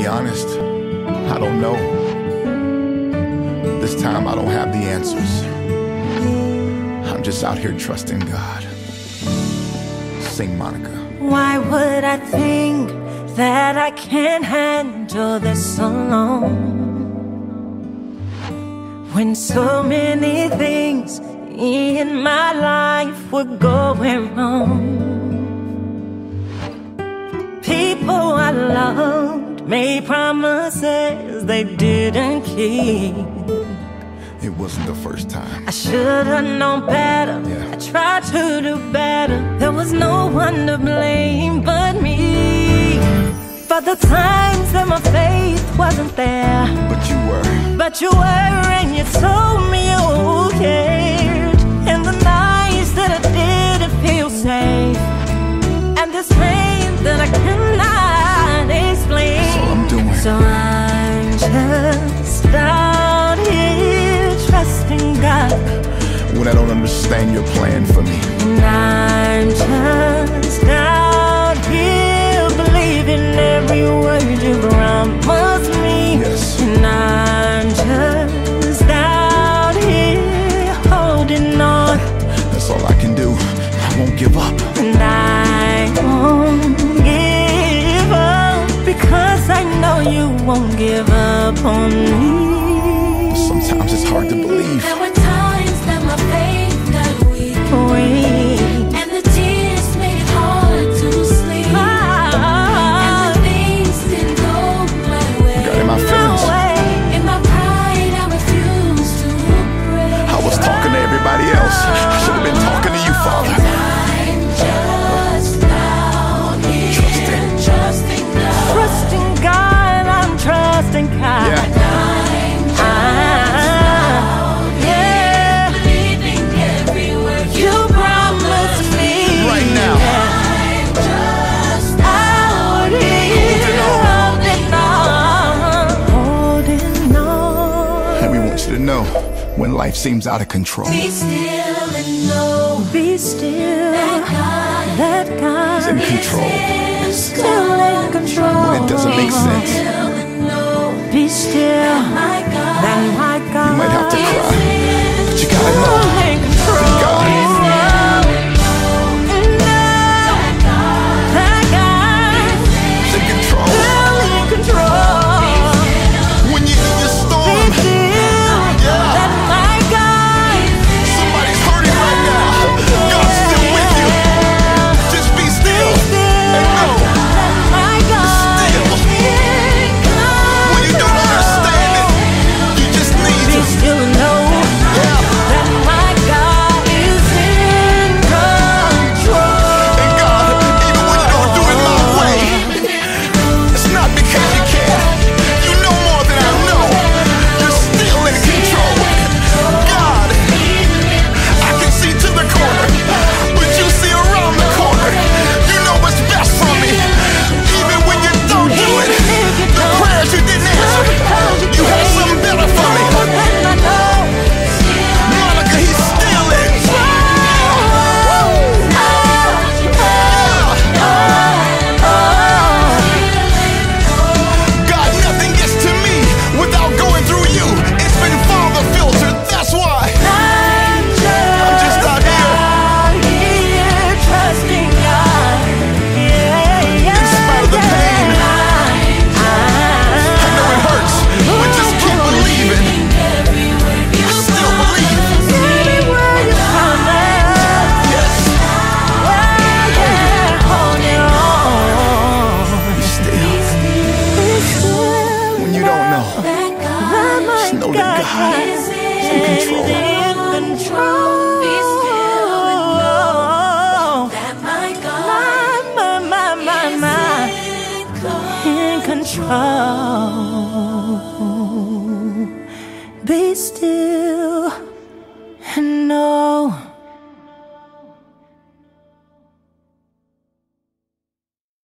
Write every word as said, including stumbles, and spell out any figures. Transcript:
be honest, I don't know. This time I don't have the answers. I'm just out here trusting God. Sing, Monica. Why would I think that I can't handle this alone, when so many things in my life were going wrong? People I loved made promises they didn't keep. It wasn't the first time. I should've known better. Yeah. I tried to do better. There was no one to blame but me for the times that my faith wasn't there. But you were. But you were, and you told me you cared. And the nights that I didn't feel safe, and this pain that I cannot explain. That's all I'm doing. So I'm just out here trusting God when I don't understand your plan for me. And I'm just out here believing every word you promised me. Yes. And I'm just out here holding on. That's all I can do. I won't give up. And I won't give up, because I know you won't give up on me. Sometimes it's hard to believe. There were times that my faith got weak, Weak. and the tears made it hard to sleep. Ah, And the things didn't go my way. Got in my no feelings. way. In my pride, I refused to pray. I was talking to everybody else. I should have been talking to you, Father. I'm just out here Trusting. trusting God. Trusting God, I'm trusting God. Yeah. I'm just Ah, yeah. believing every word You promised me. Right now. I'm just Out here holding on, holding on. And we want you to know, when life seems out of control, be still and know Be still, God that God He's in control. is still in control. When it doesn't make sense, still and know Be still, my God that my God you might have to cry, but you gotta know still in control. God. That God He's in control. still in control. When you're in your storm, Be still, that my God somebody's hurting right now. God's still with you. Just be still and know. that my God Still. is in control. When you don't understand it, you just need Be to. still and know Yeah. that my God is in control. And God, even when you don't do it my way, it's not because you can't. You know more than I know. You're still in control. God, I can see to the corner, but you see around the corner. You know what's best for me. Even when you don't do it, the prayers you didn't answer, you have something better for me. And I know Monica, he's still in. God, nothing gets to me without going through you. It's been Father filtered, that's why. I'm just out here. out here trusting God. Yeah, yeah, In spite of the pain. I know it hurts, but just keep believing. Still believe. Every word you promise. Yes. Yeah, yeah, holding on. Be still. Be still, When you don't know, that God that my just know that God is is in control. in control. Be still and know that my God My, my, my, my, my. is In control. Be still and know